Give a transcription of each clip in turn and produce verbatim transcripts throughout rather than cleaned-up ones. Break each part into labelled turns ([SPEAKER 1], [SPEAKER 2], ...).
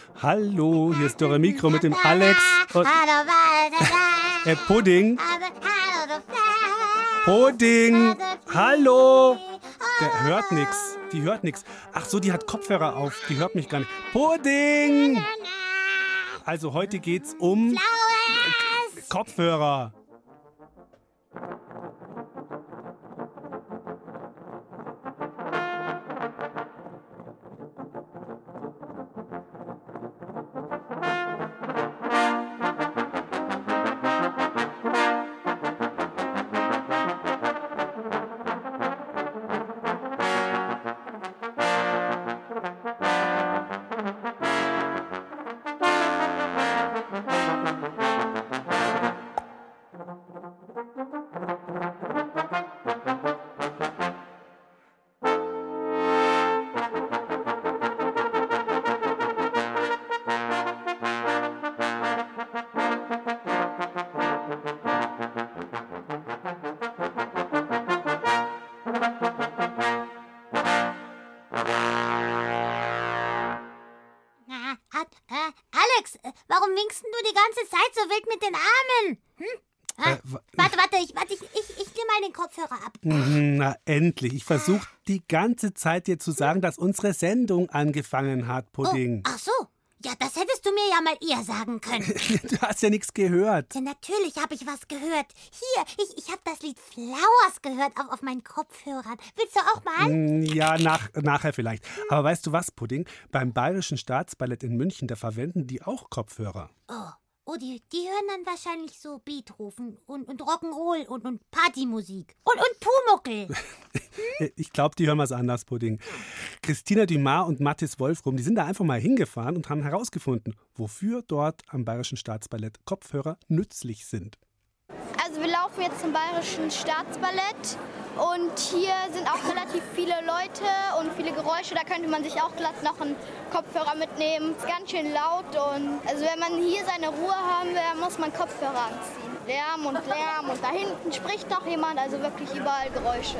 [SPEAKER 1] Hallo, hier ist Dore Mikro mit dem Alex und äh, Pudding. Pudding, hallo. Der hört nix, die hört nix. Ach so, die hat Kopfhörer auf, die hört mich gar nicht. Pudding. Also heute geht's um äh, Kopfhörer.
[SPEAKER 2] Alex, warum winkst du die ganze Zeit so wild mit den Armen? Hm? Ah,
[SPEAKER 1] Äh, w-
[SPEAKER 2] warte, warte, ich, warte, ich, ich, ich nehme mal den Kopfhörer ab.
[SPEAKER 1] Na, endlich. Ich versuche die ganze Zeit dir zu sagen, dass unsere Sendung angefangen hat, Pudding.
[SPEAKER 2] Oh, ach so, ja, das hättest du mir ja mal eher sagen können.
[SPEAKER 1] Du hast ja nichts gehört.
[SPEAKER 2] Ja, natürlich habe ich was gehört. Hier, ich, ich habe das Lied Flowers gehört auf, auf meinen Kopfhörern. Willst du auch mal?
[SPEAKER 1] Mm, Ja, nach, nachher vielleicht. Aber weißt du was, Pudding? Beim Bayerischen Staatsballett in München, da verwenden die auch Kopfhörer.
[SPEAKER 2] Oh, oh die, die hören dann wahrscheinlich so Beethoven und, und Rock'n'Roll und, und Partymusik. Und, und Pumuckl.
[SPEAKER 1] Ich glaube, die hören was anders, Pudding. Christina Dumas und Mathis Wolfrum, die sind da einfach mal hingefahren und haben herausgefunden, wofür dort am Bayerischen Staatsballett Kopfhörer nützlich sind.
[SPEAKER 3] Also wir laufen jetzt zum Bayerischen Staatsballett und hier sind auch relativ viele Leute und viele Geräusche. Da könnte man sich auch glatt noch einen Kopfhörer mitnehmen. Es ist ganz schön laut und also wenn man hier seine Ruhe haben will, muss man Kopfhörer anziehen. Lärm und Lärm und da hinten spricht noch jemand, also wirklich überall Geräusche.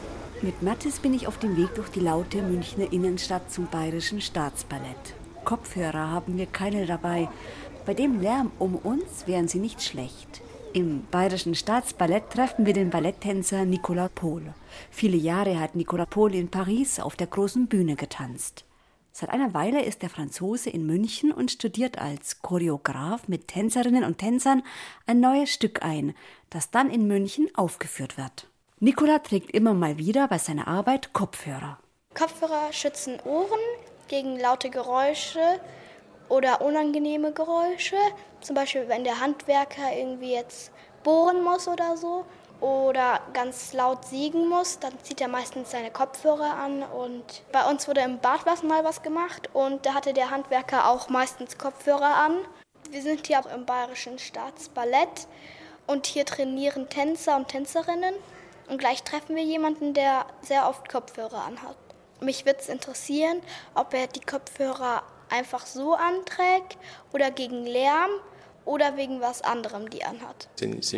[SPEAKER 4] Mit Mathis bin ich auf dem Weg durch die laute Münchner Innenstadt zum Bayerischen Staatsballett. Kopfhörer haben wir keine dabei. Bei dem Lärm um uns wären sie nicht schlecht. Im Bayerischen Staatsballett treffen wir den Balletttänzer Nicolas Paul. Viele Jahre hat Nicolas Paul in Paris auf der großen Bühne getanzt. Seit einer Weile ist der Franzose in München und studiert als Choreograf mit Tänzerinnen und Tänzern ein neues Stück ein, das dann in München aufgeführt wird. Nicolas trägt immer mal wieder bei seiner Arbeit Kopfhörer.
[SPEAKER 3] Kopfhörer schützen Ohren gegen laute Geräusche oder unangenehme Geräusche. Zum Beispiel, wenn der Handwerker irgendwie jetzt bohren muss oder so oder ganz laut siegen muss, dann zieht er meistens seine Kopfhörer an. Und bei uns wurde im Bad was mal was gemacht und da hatte der Handwerker auch meistens Kopfhörer an. Wir sind hier auch im Bayerischen Staatsballett und hier trainieren Tänzer und Tänzerinnen. Und gleich treffen wir jemanden, der sehr oft Kopfhörer anhat. Mich würde es interessieren, ob er die Kopfhörer einfach so anträgt oder gegen Lärm oder wegen was anderem die anhat.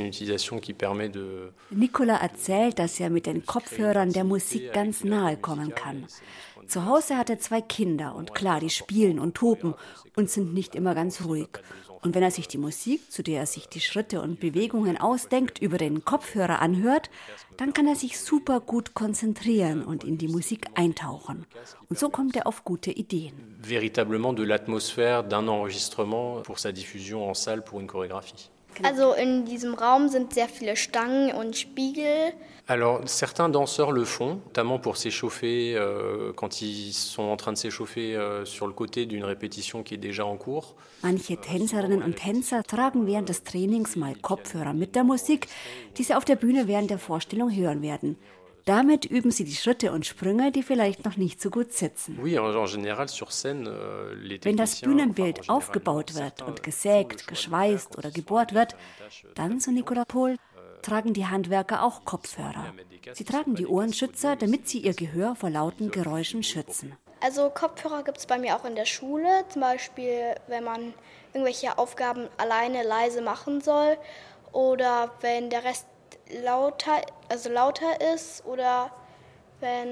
[SPEAKER 4] Nicolas erzählt, dass er mit den Kopfhörern der Musik ganz nahe kommen kann. Zu Hause hat er zwei Kinder und klar, die spielen und toben und sind nicht immer ganz ruhig. Und wenn er sich die Musik, zu der er sich die Schritte und Bewegungen ausdenkt, über den Kopfhörer anhört, dann kann er sich super gut konzentrieren und in die Musik eintauchen. Und so kommt er auf gute Ideen.
[SPEAKER 5] Véritablement de l'atmosphère d'un enregistrement pour sa diffusion en salle pour une chorégraphie.
[SPEAKER 3] Also in diesem Raum sind sehr viele Stangen und Spiegel.
[SPEAKER 5] Alors, certains danseurs le font, notamment pour s'échauffer, euh, quand ils sont en train de s'échauffer euh, sur le côté d'une répétition qui est déjà en cours.
[SPEAKER 4] Manche Tänzerinnen und Tänzer tragen während des Trainings mal Kopfhörer mit der Musik, die sie auf der Bühne während der Vorstellung hören werden. Damit üben sie die Schritte und Sprünge, die vielleicht noch nicht so gut sitzen.
[SPEAKER 5] Oui, en, en général sur scène, euh, les
[SPEAKER 4] Wenn das
[SPEAKER 5] techniciens,
[SPEAKER 4] Bühnenbild
[SPEAKER 5] enfin, en général,
[SPEAKER 4] aufgebaut wird
[SPEAKER 5] certains,
[SPEAKER 4] und
[SPEAKER 5] euh,
[SPEAKER 4] gesägt,
[SPEAKER 5] font le choix de
[SPEAKER 4] geschweißt
[SPEAKER 5] faire
[SPEAKER 4] oder
[SPEAKER 5] aussi
[SPEAKER 4] gebohrt wird,
[SPEAKER 5] davantage, euh,
[SPEAKER 4] dann, so Nicolas Paul, tragen die Handwerker auch Kopfhörer. Sie tragen die Ohrenschützer, damit sie ihr Gehör vor lauten Geräuschen schützen.
[SPEAKER 3] Also Kopfhörer gibt es bei mir auch in der Schule, zum Beispiel wenn man irgendwelche Aufgaben alleine leise machen soll oder wenn der Rest lauter, also lauter ist oder wenn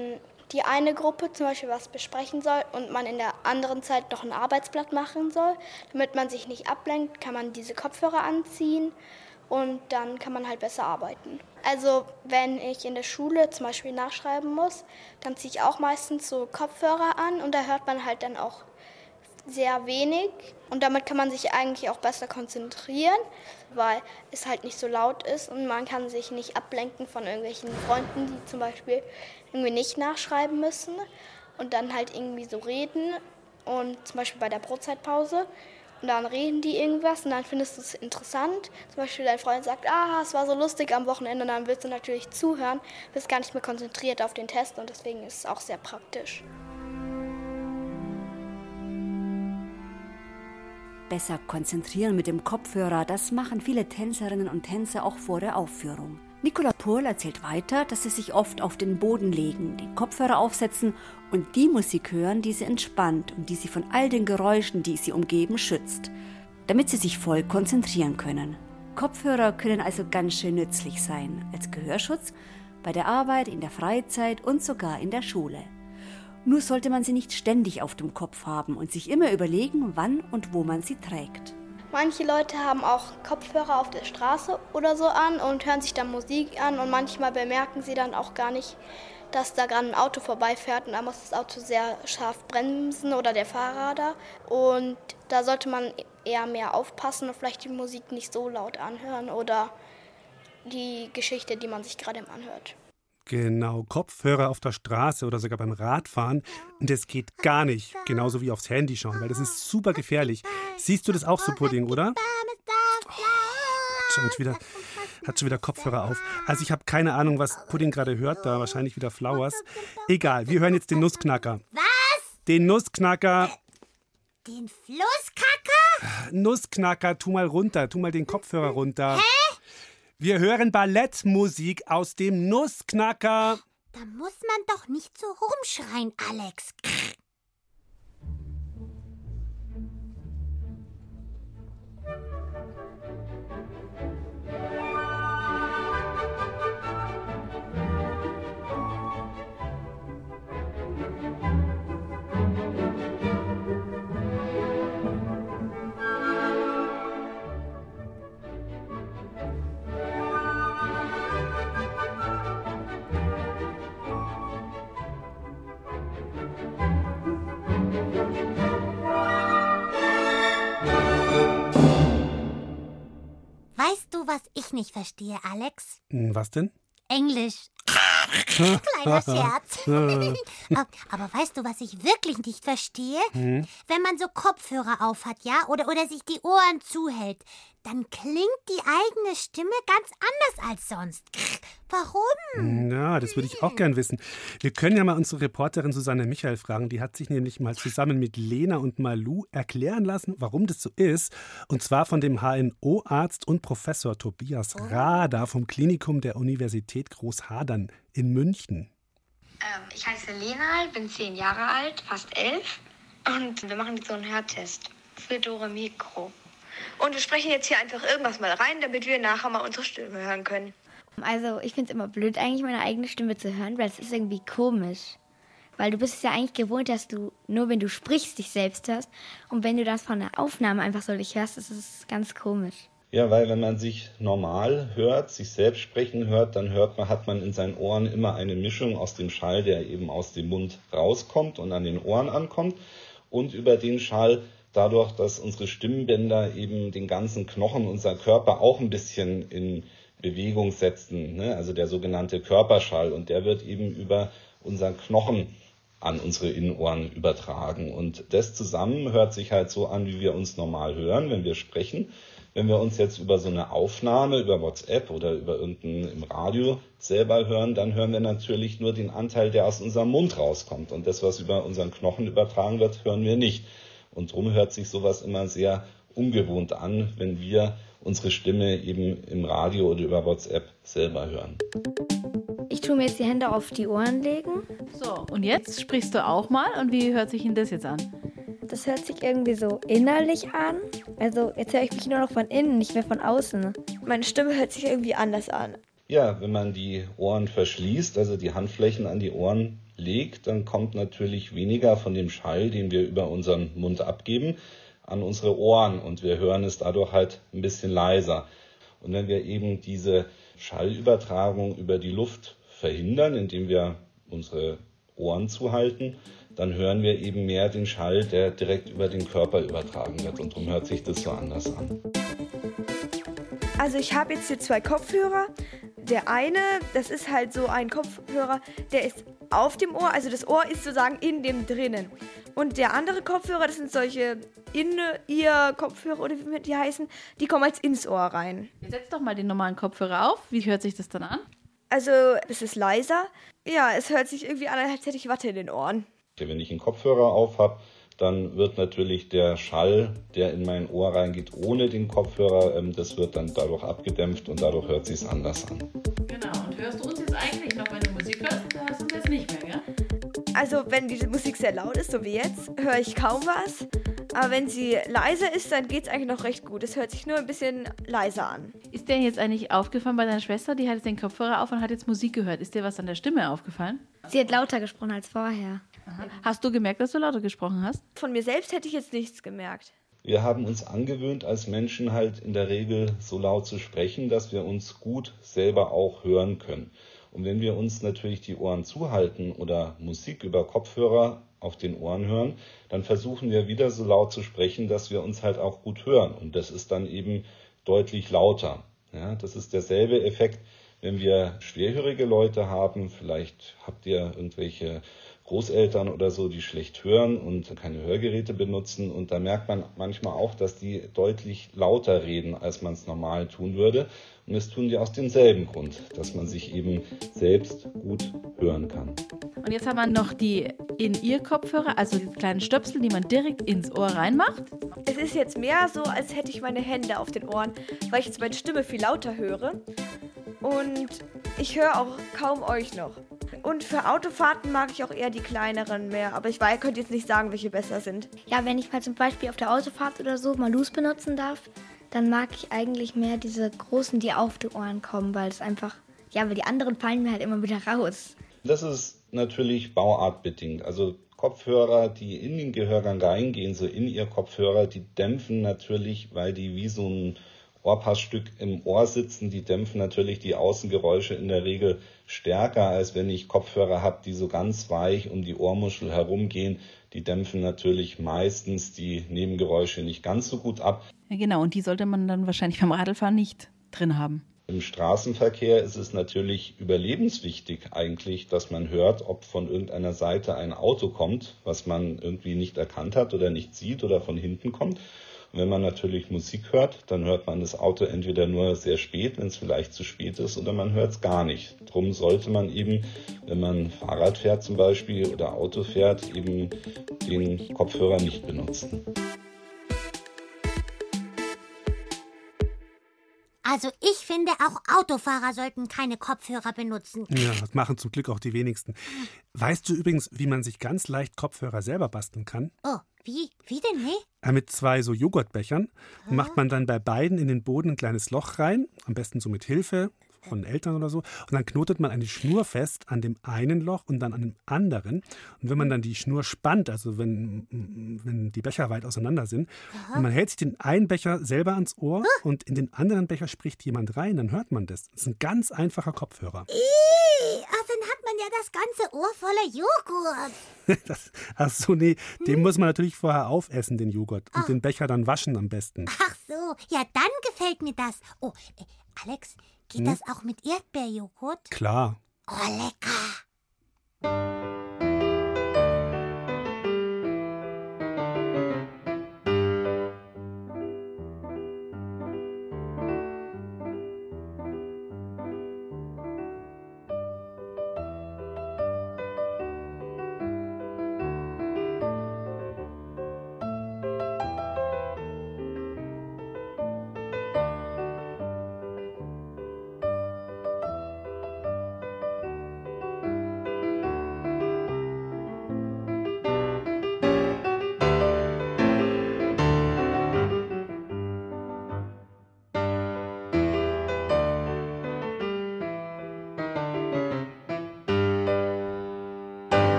[SPEAKER 3] die eine Gruppe zum Beispiel was besprechen soll und man in der anderen Zeit noch ein Arbeitsblatt machen soll. Damit man sich nicht ablenkt, kann man diese Kopfhörer anziehen und dann kann man halt besser arbeiten. Also wenn ich in der Schule zum Beispiel nachschreiben muss, dann ziehe ich auch meistens so Kopfhörer an und da hört man halt dann auch sehr wenig. Und damit kann man sich eigentlich auch besser konzentrieren, weil es halt nicht so laut ist und man kann sich nicht ablenken von irgendwelchen Freunden, die zum Beispiel irgendwie nicht nachschreiben müssen und dann halt irgendwie so reden und zum Beispiel bei der Brotzeitpause und dann reden die irgendwas und dann findest du es interessant. Zum Beispiel dein Freund sagt, ah, es war so lustig am Wochenende und dann willst du natürlich zuhören, bist gar nicht mehr konzentriert auf den Test und deswegen ist es auch sehr praktisch.
[SPEAKER 4] Besser konzentrieren mit dem Kopfhörer, das machen viele Tänzerinnen und Tänzer auch vor der Aufführung. Nicola Pohl erzählt weiter, dass sie sich oft auf den Boden legen, den Kopfhörer aufsetzen und die Musik hören, die sie entspannt und die sie von all den Geräuschen, die sie umgeben, schützt, damit sie sich voll konzentrieren können. Kopfhörer können also ganz schön nützlich sein, als Gehörschutz, bei der Arbeit, in der Freizeit und sogar in der Schule. Nur sollte man sie nicht ständig auf dem Kopf haben und sich immer überlegen, wann und wo man sie trägt.
[SPEAKER 3] Manche Leute haben auch Kopfhörer auf der Straße oder so an und hören sich dann Musik an und manchmal bemerken sie dann auch gar nicht, dass da gerade ein Auto vorbeifährt und da muss das Auto sehr scharf bremsen oder der Fahrer da. Und da sollte man eher mehr aufpassen und vielleicht die Musik nicht so laut anhören oder die Geschichte, die man sich gerade anhört.
[SPEAKER 1] Genau, Kopfhörer auf der Straße oder sogar beim Radfahren, das geht gar nicht. Genauso wie aufs Handy schauen, weil das ist super gefährlich. Siehst du das auch so, Pudding, oder? Oh, hat, schon wieder, hat schon wieder Kopfhörer auf. Also ich habe keine Ahnung, was Pudding gerade hört, da wahrscheinlich wieder Flowers. Egal, wir hören jetzt den Nussknacker.
[SPEAKER 2] Was?
[SPEAKER 1] Den Nussknacker.
[SPEAKER 2] Den Flusskacker?
[SPEAKER 1] Nussknacker, tu mal runter, tu mal den Kopfhörer runter.
[SPEAKER 2] Hä?
[SPEAKER 1] Wir hören Ballettmusik aus dem Nussknacker.
[SPEAKER 2] Da muss man doch nicht so rumschreien, Alex. Weißt du, was ich nicht verstehe, Alex?
[SPEAKER 1] Was denn?
[SPEAKER 2] Englisch. Kleiner Scherz. Aber weißt du, was ich wirklich nicht verstehe? Hm? Wenn man so Kopfhörer aufhat, ja, oder, oder sich die Ohren zuhält, dann klingt die eigene Stimme ganz anders als sonst. Warum?
[SPEAKER 1] Ja, das würde ich auch gern wissen. Wir können ja mal unsere Reporterin Susanne Michael fragen. Die hat sich nämlich mal zusammen mit Lena und Malu erklären lassen, warum das so ist. Und zwar von dem H N O-Arzt und Professor Tobias oh. Rader vom Klinikum der Universität Großhadern in München.
[SPEAKER 6] Ähm, ich heiße Lena, bin zehn Jahre alt, fast elf. Und wir machen jetzt so einen Hörtest für Dore Mikro. Und wir sprechen jetzt hier einfach irgendwas mal rein, damit wir nachher mal unsere Stimme hören können.
[SPEAKER 7] Also ich finde es immer blöd, eigentlich meine eigene Stimme zu hören, weil es ist irgendwie komisch. Weil du bist es ja eigentlich gewohnt, dass du nur, wenn du sprichst, dich selbst hörst. Und wenn du das von der Aufnahme einfach so nicht hörst, ist es ganz komisch.
[SPEAKER 8] Ja, weil wenn man sich normal hört, sich selbst sprechen hört, dann hört man, hat man in seinen Ohren immer eine Mischung aus dem Schall, der eben aus dem Mund rauskommt und an den Ohren ankommt, und über den Schall, dadurch, dass unsere Stimmbänder eben den ganzen Knochen unserer Körper auch ein bisschen in Bewegung setzen, ne? Also der sogenannte Körperschall, und der wird eben über unseren Knochen an unsere Innenohren übertragen. Und das zusammen hört sich halt so an, wie wir uns normal hören, wenn wir sprechen. Wenn wir uns jetzt über so eine Aufnahme, über WhatsApp oder über irgendein im Radio selber hören, dann hören wir natürlich nur den Anteil, der aus unserem Mund rauskommt. Und das, was über unseren Knochen übertragen wird, hören wir nicht. Und darum hört sich sowas immer sehr ungewohnt an, wenn wir unsere Stimme eben im Radio oder über WhatsApp selber hören.
[SPEAKER 7] Ich tue mir jetzt die Hände auf die Ohren legen.
[SPEAKER 9] So, und jetzt sprichst du auch mal. Und wie hört sich denn das jetzt an?
[SPEAKER 7] Das hört sich irgendwie so innerlich an. Also jetzt höre ich mich nur noch von innen, nicht mehr von außen. Meine Stimme hört sich irgendwie anders an.
[SPEAKER 8] Ja, wenn man die Ohren verschließt, also die Handflächen an die Ohren legt, dann kommt natürlich weniger von dem Schall, den wir über unseren Mund abgeben, an unsere Ohren und wir hören es dadurch halt ein bisschen leiser. Und wenn wir eben diese Schallübertragung über die Luft verhindern, indem wir unsere Ohren zuhalten, dann hören wir eben mehr den Schall, der direkt über den Körper übertragen wird und darum hört sich das so anders an.
[SPEAKER 10] Also ich habe jetzt hier zwei Kopfhörer. Der eine, das ist halt so ein Kopfhörer, der ist auf dem Ohr, also das Ohr ist sozusagen in dem drinnen. Und der andere Kopfhörer, das sind solche In-Ear-Kopfhörer oder wie die heißen, die kommen als ins Ohr rein.
[SPEAKER 9] Setz doch mal den normalen Kopfhörer auf. Wie hört sich das dann an?
[SPEAKER 10] Also es ist leiser. Ja, es hört sich irgendwie an, als hätte ich Watte in den Ohren.
[SPEAKER 8] Wenn ich einen Kopfhörer auf habe, dann wird natürlich der Schall, der in mein Ohr reingeht, ohne den Kopfhörer, das wird dann dadurch abgedämpft und dadurch hört es sich anders an.
[SPEAKER 9] Genau, und hörst du uns jetzt eigentlich noch, wenn du Musik hörst? Da hörst du uns jetzt nicht mehr, gell?
[SPEAKER 10] Also wenn die Musik sehr laut ist, so wie jetzt, höre ich kaum was. Aber wenn sie leiser ist, dann geht es eigentlich noch recht gut. Es hört sich nur ein bisschen leiser an.
[SPEAKER 9] Ist dir jetzt eigentlich aufgefallen bei deiner Schwester? Die hat jetzt den Kopfhörer auf und hat jetzt Musik gehört. Ist dir was an der Stimme aufgefallen?
[SPEAKER 7] Sie hat lauter gesprochen als vorher.
[SPEAKER 9] Aha. Hast du gemerkt, dass du lauter gesprochen hast?
[SPEAKER 10] Von mir selbst hätte ich jetzt nichts gemerkt.
[SPEAKER 8] Wir haben uns angewöhnt, als Menschen halt in der Regel so laut zu sprechen, dass wir uns gut selber auch hören können. Und wenn wir uns natürlich die Ohren zuhalten oder Musik über Kopfhörer auf den Ohren hören, dann versuchen wir wieder so laut zu sprechen, dass wir uns halt auch gut hören. Und das ist dann eben deutlich lauter. Ja, das ist derselbe Effekt, wenn wir schwerhörige Leute haben. Vielleicht habt ihr irgendwelche Großeltern oder so, die schlecht hören und keine Hörgeräte benutzen. Und da merkt man manchmal auch, dass die deutlich lauter reden, als man es normal tun würde. Und das tun die aus demselben Grund, dass man sich eben selbst gut hören kann.
[SPEAKER 9] Und jetzt haben wir noch die In-Ear-Kopfhörer, also die kleinen Stöpsel, die man direkt ins Ohr reinmacht.
[SPEAKER 10] Es ist jetzt mehr so, als hätte ich meine Hände auf den Ohren, weil ich jetzt meine Stimme viel lauter höre. Und ich höre auch kaum euch noch. Und für Autofahrten mag ich auch eher die kleineren mehr. Aber ich weiß, könnte jetzt nicht sagen, welche besser sind.
[SPEAKER 7] Ja, wenn ich mal zum Beispiel auf der Autofahrt oder so Malus benutzen darf, dann mag ich eigentlich mehr diese großen, die auf die Ohren kommen, weil es einfach, ja, weil die anderen fallen mir halt immer wieder raus.
[SPEAKER 8] Das ist natürlich bauartbedingt. Also Kopfhörer, die in den Gehörgang reingehen, so in ihr Kopfhörer, die dämpfen natürlich, weil die wie so ein Ohrpassstück im Ohr sitzen, die dämpfen natürlich die Außengeräusche in der Regel stärker, als wenn ich Kopfhörer habe, die so ganz weich um die Ohrmuschel herumgehen. Die dämpfen natürlich meistens die Nebengeräusche nicht ganz so gut ab.
[SPEAKER 9] Ja, genau, und die sollte man dann wahrscheinlich beim Radlfahren nicht drin haben.
[SPEAKER 8] Im Straßenverkehr ist es natürlich überlebenswichtig eigentlich, dass man hört, ob von irgendeiner Seite ein Auto kommt, was man irgendwie nicht erkannt hat oder nicht sieht oder von hinten kommt. Und wenn man natürlich Musik hört, dann hört man das Auto entweder nur sehr spät, wenn es vielleicht zu spät ist, oder man hört es gar nicht. Darum sollte man eben, wenn man Fahrrad fährt zum Beispiel oder Auto fährt, eben den Kopfhörer nicht benutzen.
[SPEAKER 2] Also ich finde, auch Autofahrer sollten keine Kopfhörer benutzen.
[SPEAKER 1] Ja, das machen zum Glück auch die wenigsten. Weißt du übrigens, wie man sich ganz leicht Kopfhörer selber basteln kann?
[SPEAKER 2] Oh, wie? Wie denn, ne?
[SPEAKER 1] Mit zwei so Joghurtbechern ah. macht man dann bei beiden in den Boden ein kleines Loch rein, am besten so mit Hilfe von Eltern oder so. Und dann knotet man eine Schnur fest an dem einen Loch und dann an dem anderen. Und wenn man dann die Schnur spannt, also wenn, wenn die Becher weit auseinander sind, Aha. und man hält sich den einen Becher selber ans Ohr ah. und in den anderen Becher spricht jemand rein, dann hört man das. Das ist ein ganz einfacher Kopfhörer.
[SPEAKER 2] Ih, ach, dann hat man ja das ganze Ohr voller Joghurt.
[SPEAKER 1] das, ach so, nee, den hm. muss man natürlich vorher aufessen, den Joghurt. Und ah. den Becher dann waschen am besten.
[SPEAKER 2] Ach so, ja, dann gefällt mir das. Oh, äh, Alex, geht hm? das auch mit Erdbeerjoghurt?
[SPEAKER 1] Klar.
[SPEAKER 2] Oh, lecker.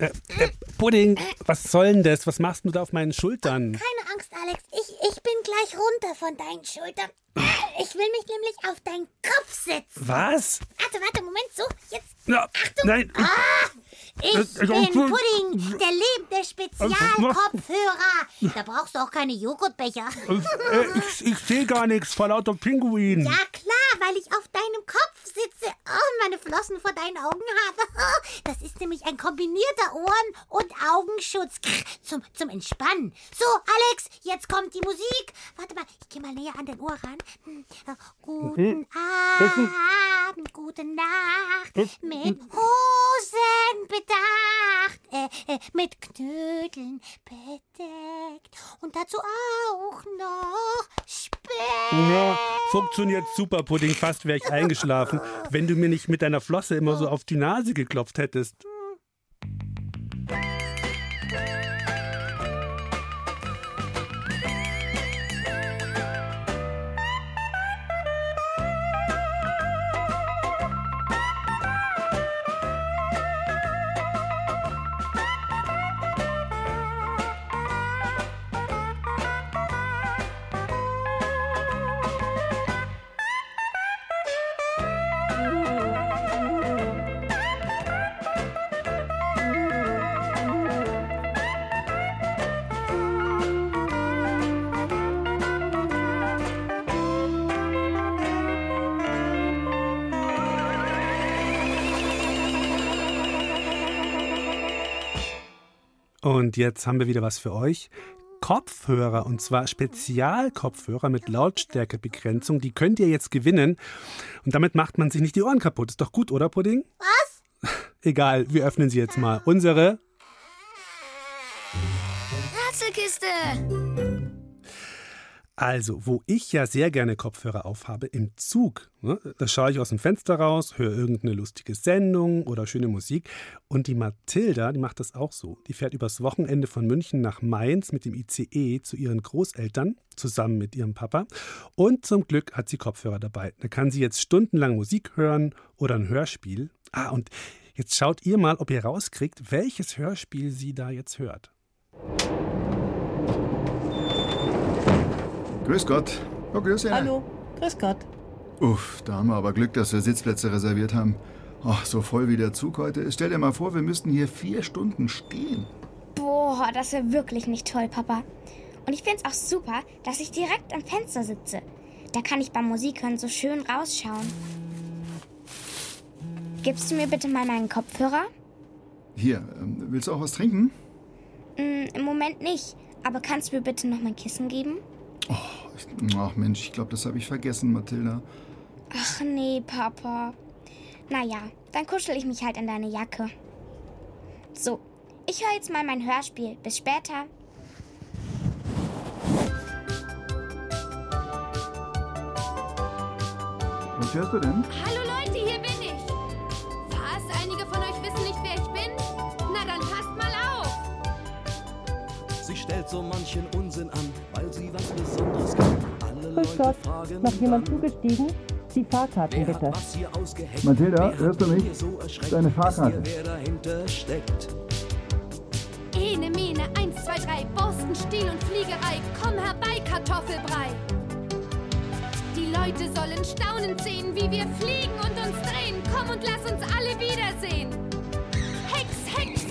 [SPEAKER 1] Äh, äh, Pudding, was soll denn das? Was machst du da auf meinen Schultern?
[SPEAKER 2] Keine Angst, Alex. Ich, ich bin gleich runter von deinen Schultern. Ich will mich nämlich auf deinen Kopf setzen.
[SPEAKER 1] Was?
[SPEAKER 2] Warte, warte, Moment, so, jetzt.
[SPEAKER 1] Ja,
[SPEAKER 2] Achtung.
[SPEAKER 1] nein.
[SPEAKER 2] Ah, ich bin Pudding, der lebende Spezialkopfhörer. Da brauchst du auch keine Joghurtbecher.
[SPEAKER 1] Äh, ich ich sehe gar nichts vor lauter Pinguin.
[SPEAKER 2] Ja, klar, weil ich auf deinem Kopf sitze und meine Flossen vor deinen Augen habe. Das ist nämlich ein kombinierter Ohren- und Augenschutz zum, zum Entspannen. So, Alex, jetzt kommt die Musik. Warte mal, ich gehe mal näher an dein Ohr ran. Guten Abend, gute Nacht, mit Hosen bedacht, äh, äh, mit Knödeln bedeckt und dazu auch noch Speck.
[SPEAKER 1] Ja, funktioniert super, Pudding. Fast wäre ich eingeschlafen, wenn du mir nicht mit deiner Flosse immer so auf die Nase geklopft hättest. Und jetzt haben wir wieder was für euch. Kopfhörer, und zwar Spezialkopfhörer mit Lautstärkebegrenzung. Die könnt ihr jetzt gewinnen. Und damit macht man sich nicht die Ohren kaputt. Ist doch gut, oder, Pudding?
[SPEAKER 2] Was?
[SPEAKER 1] Egal, wir öffnen sie jetzt mal. Unsere
[SPEAKER 7] Rätselkiste.
[SPEAKER 1] Also, wo ich ja sehr gerne Kopfhörer aufhabe, im Zug. Ne, da schaue ich aus dem Fenster raus, höre irgendeine lustige Sendung oder schöne Musik. Und die Mathilda, die macht das auch so. Die fährt übers Wochenende von München nach Mainz mit dem I C E zu ihren Großeltern, zusammen mit ihrem Papa. Und zum Glück hat sie Kopfhörer dabei. Da kann sie jetzt stundenlang Musik hören oder ein Hörspiel. Ah, und jetzt schaut ihr mal, ob ihr rauskriegt, welches Hörspiel sie da jetzt hört.
[SPEAKER 11] Grüß Gott. Oh, grüß Sie.
[SPEAKER 12] Hallo, grüß Gott.
[SPEAKER 11] Uff, da haben wir aber Glück, dass wir Sitzplätze reserviert haben. Ach, so voll wie der Zug heute ist. Stell dir mal vor, wir müssten hier vier Stunden stehen.
[SPEAKER 7] Boah, das wäre wirklich nicht toll, Papa. Und ich find's auch super, dass ich direkt am Fenster sitze. Da kann ich beim Musikhören so schön rausschauen. Gibst du mir bitte mal meinen Kopfhörer?
[SPEAKER 11] Hier, ähm, willst du auch was trinken?
[SPEAKER 7] Mm, im Moment nicht. Aber kannst du mir bitte noch mein Kissen geben?
[SPEAKER 11] Oh, ich, ach Mensch, ich glaube, das habe ich vergessen, Mathilda.
[SPEAKER 7] Ach nee, Papa. Naja, dann kuschel ich mich halt in deine Jacke. So, ich höre jetzt mal mein Hörspiel. Bis später.
[SPEAKER 11] Was hörst du denn?
[SPEAKER 13] Hallo Leute, hier bin ich. Was? Einige von euch wissen nicht, wer ich bin? Na dann passt mal auf.
[SPEAKER 14] Sie stellt so manchen Unsinn an, weil sie was Besonderes kann. Alle
[SPEAKER 12] Grüß Gott, ist noch jemand zugestiegen? Die Fahrkarten bitte.
[SPEAKER 11] Mathilda, hörst du mich? Deine Fahrkarte.
[SPEAKER 13] Ene, Mene, eins, zwei, drei, Borsten, Stiel und Fliegerei, komm herbei, Kartoffelbrei. Die Leute sollen staunend sehen, wie wir fliegen und uns drehen. Komm und lass uns alle wiedersehen. Hex, Hex!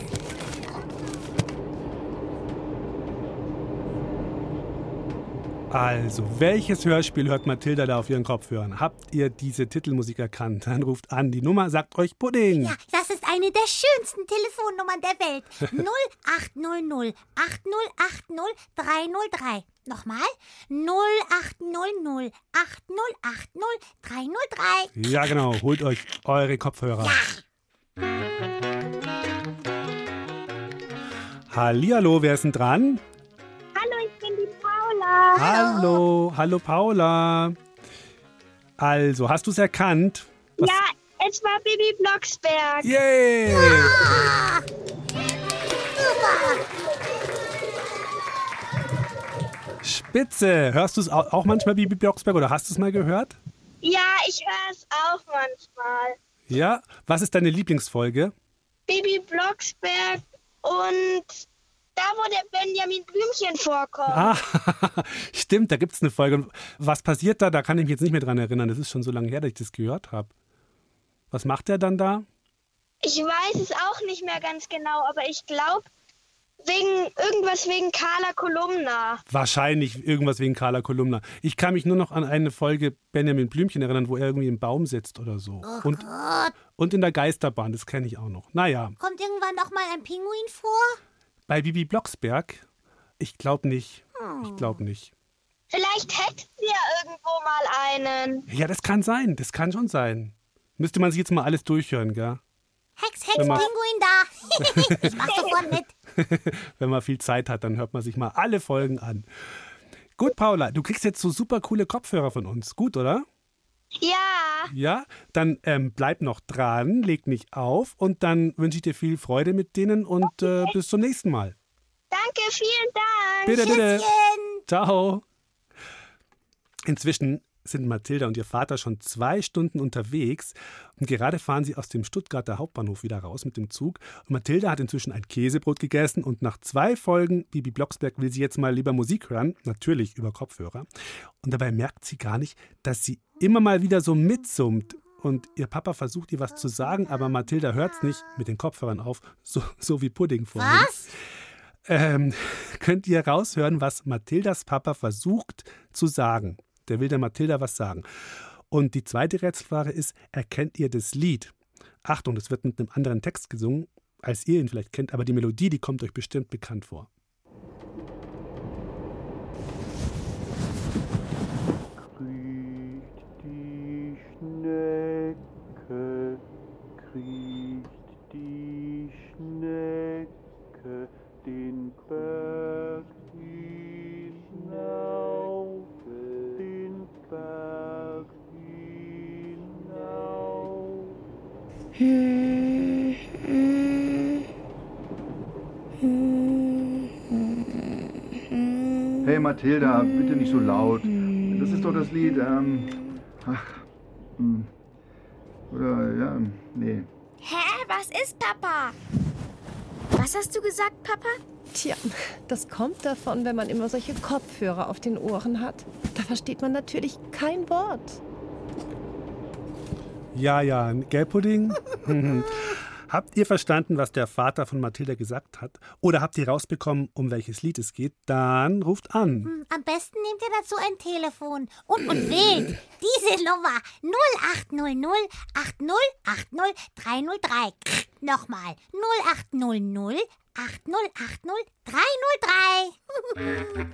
[SPEAKER 1] Also, welches Hörspiel hört Mathilda da auf ihren Kopfhörern? Habt ihr diese Titelmusik erkannt? Dann ruft an. Die Nummer sagt euch Pudding.
[SPEAKER 2] Ja, das ist eine der schönsten Telefonnummern der Welt. null acht null null acht null acht null drei null drei. Nochmal. null acht null null acht null acht null drei null drei.
[SPEAKER 1] Ja, genau. Holt euch eure Kopfhörer.
[SPEAKER 2] Ja.
[SPEAKER 1] Hallihallo, wer ist denn dran?
[SPEAKER 15] Hallo, ich bin die Paula.
[SPEAKER 1] Hallo, hallo Paula. Also, hast du es erkannt? Was?
[SPEAKER 15] Ja, es war Bibi Blocksberg.
[SPEAKER 1] Yay!
[SPEAKER 2] Ja.
[SPEAKER 1] Spitze. Hörst du es auch manchmal, Bibi Blocksberg, oder hast du es mal gehört?
[SPEAKER 15] Ja, ich höre es auch manchmal.
[SPEAKER 1] Ja? Was ist deine Lieblingsfolge?
[SPEAKER 15] Bibi Blocksberg und da, wo der Benjamin Blümchen vorkommt.
[SPEAKER 1] Ah, stimmt, da gibt es eine Folge. Was passiert da? Da kann ich mich jetzt nicht mehr dran erinnern. Das ist schon so lange her, dass ich das gehört habe. Was macht er dann da?
[SPEAKER 15] Ich weiß es auch nicht mehr ganz genau, aber ich glaube, wegen irgendwas wegen Carla Kolumna.
[SPEAKER 1] Wahrscheinlich irgendwas wegen Carla Kolumna. Ich kann mich nur noch an eine Folge Benjamin Blümchen erinnern, wo er irgendwie im Baum sitzt oder so.
[SPEAKER 2] Oh
[SPEAKER 1] und,
[SPEAKER 2] Gott.
[SPEAKER 1] und in der Geisterbahn, das kenne ich auch noch. Naja.
[SPEAKER 2] Kommt irgendwann noch mal ein Pinguin vor?
[SPEAKER 1] Bei Bibi Blocksberg? Ich glaube nicht.
[SPEAKER 2] Hm.
[SPEAKER 1] Ich glaube nicht.
[SPEAKER 15] Vielleicht hätten wir ja irgendwo mal einen.
[SPEAKER 1] Ja, das kann sein. Das kann schon sein. Müsste man sich jetzt mal alles durchhören, gell?
[SPEAKER 2] Hex, Hex, Pinguin da. Ich mach sofort mit.
[SPEAKER 1] Wenn man viel Zeit hat, dann hört man sich mal alle Folgen an. Gut, Paula, du kriegst jetzt so super coole Kopfhörer von uns. Gut, oder?
[SPEAKER 15] Ja.
[SPEAKER 1] Ja, dann ähm, bleib noch dran, leg nicht auf und dann wünsche ich dir viel Freude mit denen und äh, bis zum nächsten Mal.
[SPEAKER 15] Danke, vielen Dank.
[SPEAKER 1] Bitte, bitte. Ciao. Inzwischen sind Mathilda und ihr Vater schon zwei Stunden unterwegs und gerade fahren sie aus dem Stuttgarter Hauptbahnhof wieder raus mit dem Zug. Und Mathilda hat inzwischen ein Käsebrot gegessen und nach zwei Folgen Bibi Blocksberg will sie jetzt mal lieber Musik hören, natürlich über Kopfhörer. Und dabei merkt sie gar nicht, dass sie immer mal wieder so mitsummt. Und ihr Papa versucht ihr was zu sagen, aber Mathilda hört es nicht mit den Kopfhörern auf, so, so wie Pudding vorhin.
[SPEAKER 2] Was?
[SPEAKER 1] Ähm, könnt ihr raushören, was Mathildas Papa versucht zu sagen. Der will der Mathilda was sagen. Und die zweite Rätselfrage ist, erkennt ihr das Lied? Achtung, das wird mit einem anderen Text gesungen, als ihr ihn vielleicht kennt, aber die Melodie, die kommt euch bestimmt bekannt vor.
[SPEAKER 16] Kriecht die Schnecke, kriecht die Schnecke den Berg hinauf, den Berg hinauf.
[SPEAKER 7] Hm, hm, hm, hm,
[SPEAKER 11] Hey Mathilda, bitte nicht so laut. Das ist doch das Lied, ähm... Ach, hm. Oder, ja, nee.
[SPEAKER 17] Hä, was ist, Papa? Was hast du gesagt, Papa?
[SPEAKER 12] Tja, das kommt davon, wenn man immer solche Kopfhörer auf den Ohren hat. Da versteht man natürlich kein Wort.
[SPEAKER 1] Ja, ja, gell, Pudding? Habt ihr verstanden, was der Vater von Mathilda gesagt hat? Oder habt ihr rausbekommen, um welches Lied es geht? Dann ruft an.
[SPEAKER 2] Am besten nehmt ihr dazu ein Telefon und, und wählt diese Nummer null acht null null acht null acht null drei null drei. Nochmal null acht null null acht null acht null drei null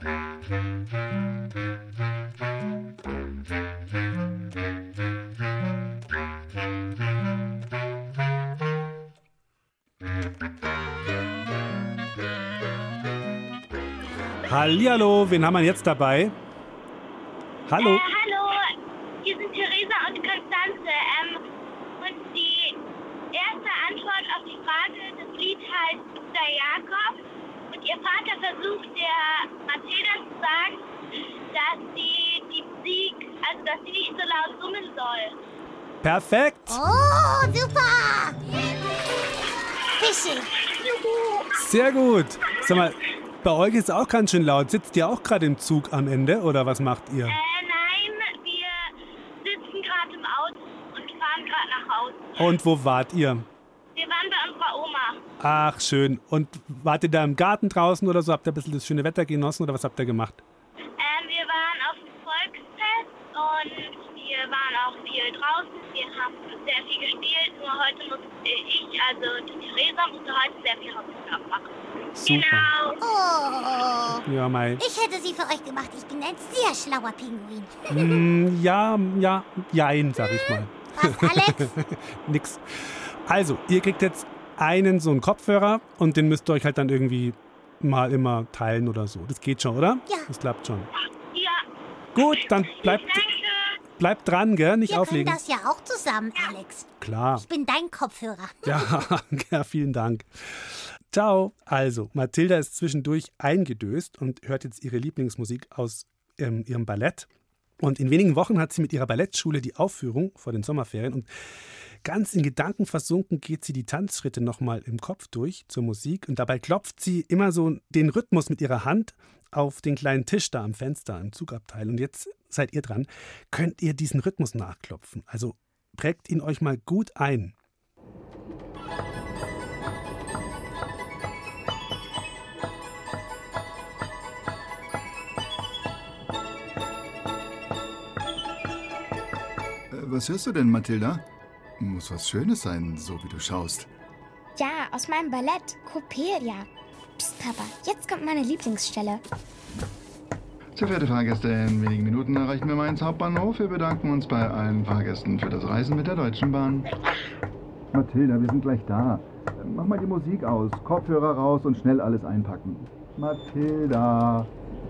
[SPEAKER 1] Hallihallo, wen haben wir jetzt dabei? Hallo?
[SPEAKER 15] Äh, hallo, hier sind Theresa und Konstanze. Ähm, und die erste Antwort auf die Frage, das Lied heißt Bruder Jakob. Und ihr Vater versucht der Mathilda zu sagen, dass sie die Musik, also dass sie nicht so laut summen soll.
[SPEAKER 1] Perfekt.
[SPEAKER 2] Oh, super. Fischi.
[SPEAKER 1] Sehr gut. Sag mal, bei euch ist es auch ganz schön laut. Sitzt ihr auch gerade im Zug am Ende oder was macht ihr?
[SPEAKER 15] Äh, nein, wir sitzen gerade im Auto und fahren gerade nach Hause.
[SPEAKER 1] Und wo wart ihr?
[SPEAKER 15] Wir waren bei unserer Oma.
[SPEAKER 1] Ach, schön. Und wart ihr da im Garten draußen oder so? Habt ihr ein bisschen das schöne Wetter genossen oder was habt ihr gemacht?
[SPEAKER 15] Ähm, wir waren auf dem Volksfest und wir waren auch viel draußen. Wir haben sehr viel gespielt. Nur heute musste ich, also die Theresa, musste heute sehr viel Hausaufgaben machen.
[SPEAKER 1] Super.
[SPEAKER 15] Genau.
[SPEAKER 2] Oh.
[SPEAKER 1] Ja, Mai.
[SPEAKER 2] Ich hätte sie für euch gemacht. Ich bin ein sehr schlauer Pinguin.
[SPEAKER 1] Mm, ja, ja, jein, sag ich mal.
[SPEAKER 2] Was, Alex?
[SPEAKER 1] Nix. Also, ihr kriegt jetzt einen so einen Kopfhörer und den müsst ihr euch halt dann irgendwie mal immer teilen oder so. Das geht schon, oder?
[SPEAKER 2] Ja.
[SPEAKER 1] Das klappt schon.
[SPEAKER 15] Ja.
[SPEAKER 1] Gut, dann bleibt, bleibt dran, gell? Nicht
[SPEAKER 2] Wir
[SPEAKER 1] auflegen.
[SPEAKER 2] können das ja auch zusammen, Alex.
[SPEAKER 1] Klar.
[SPEAKER 2] Ich bin dein Kopfhörer.
[SPEAKER 1] Ja, ja, vielen Dank. Ciao. Also, Mathilda ist zwischendurch eingedöst und hört jetzt ihre Lieblingsmusik aus ähm, ihrem Ballett. Und in wenigen Wochen hat sie mit ihrer Ballettschule die Aufführung vor den Sommerferien. Und Ganz in Gedanken versunken geht sie die Tanzschritte nochmal im Kopf durch zur Musik und dabei klopft sie immer so den Rhythmus mit ihrer Hand auf den kleinen Tisch da am Fenster im Zugabteil. Und jetzt seid ihr dran. Könnt ihr diesen Rhythmus nachklopfen? Also prägt ihn euch mal gut ein.
[SPEAKER 11] Was hörst du denn, Mathilda? Muss was Schönes sein, so wie du schaust.
[SPEAKER 17] Ja, aus meinem Ballett, Coppelia. Psst, Papa, jetzt kommt meine Lieblingsstelle.
[SPEAKER 11] Sehr verehrte Fahrgäste, in wenigen Minuten erreichen wir Mainz Hauptbahnhof. Wir bedanken uns bei allen Fahrgästen für das Reisen mit der Deutschen Bahn. Mathilda, wir sind gleich da. Mach mal die Musik aus, Kopfhörer raus und schnell alles einpacken. Mathilda.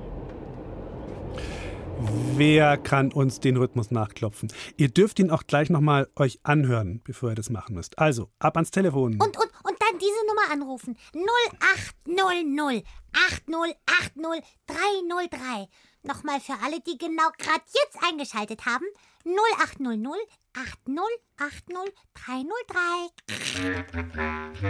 [SPEAKER 1] Wer kann uns den Rhythmus nachklopfen? Ihr dürft ihn auch gleich nochmal euch anhören, bevor ihr das machen müsst. Also, ab ans Telefon.
[SPEAKER 2] Und, und, und dann diese Nummer anrufen. null acht null null acht null acht null drei null drei. Nochmal für alle, die genau gerade jetzt eingeschaltet haben. null acht null null acht null acht null drei null drei.